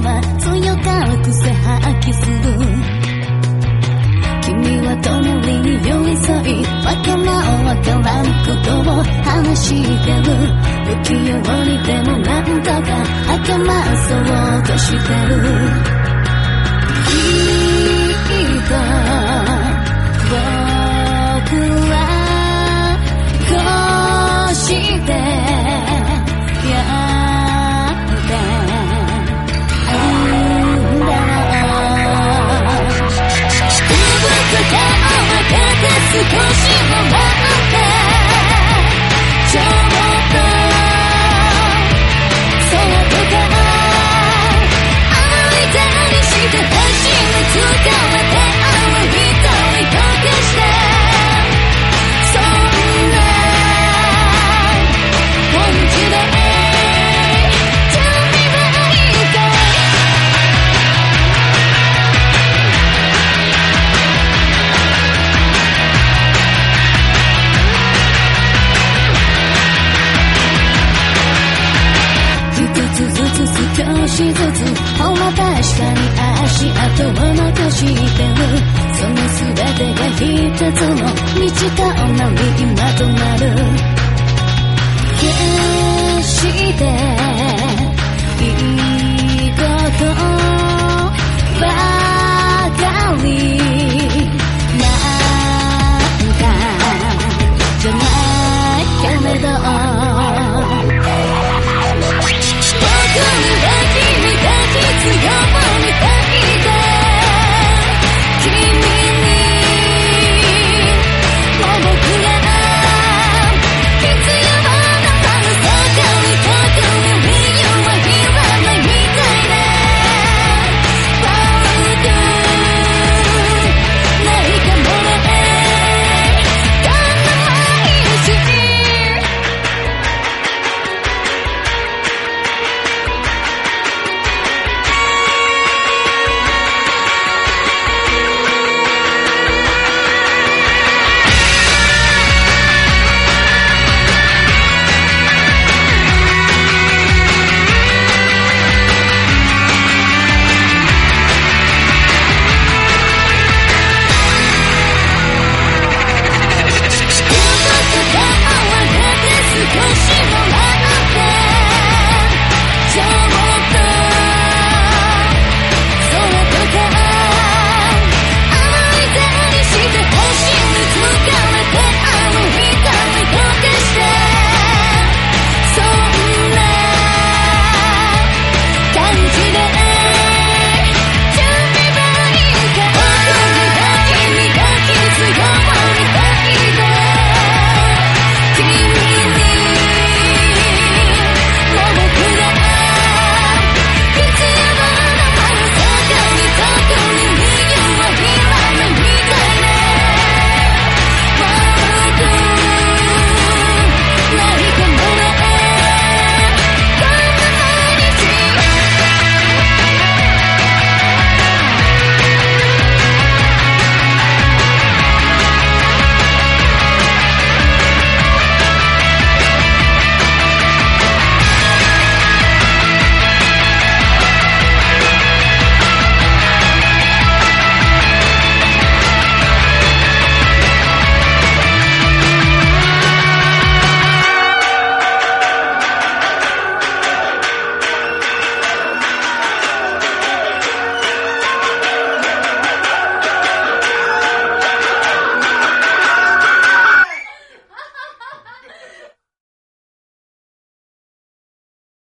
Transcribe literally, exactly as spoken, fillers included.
は強くせ発揮する。君は隣に寄り添い、わからんわからんことを話してる。不器用にでもなんとか励まそうとしてる。きっと僕はこうしてやってあるんだろう。動く顔を分けて少しも待ってちょっとそのとから相手にして足をつかめてある一人溶かしてそんな感じで少しずつほら確かに足跡を残してる。その全てが一つの道となりまとまる。決して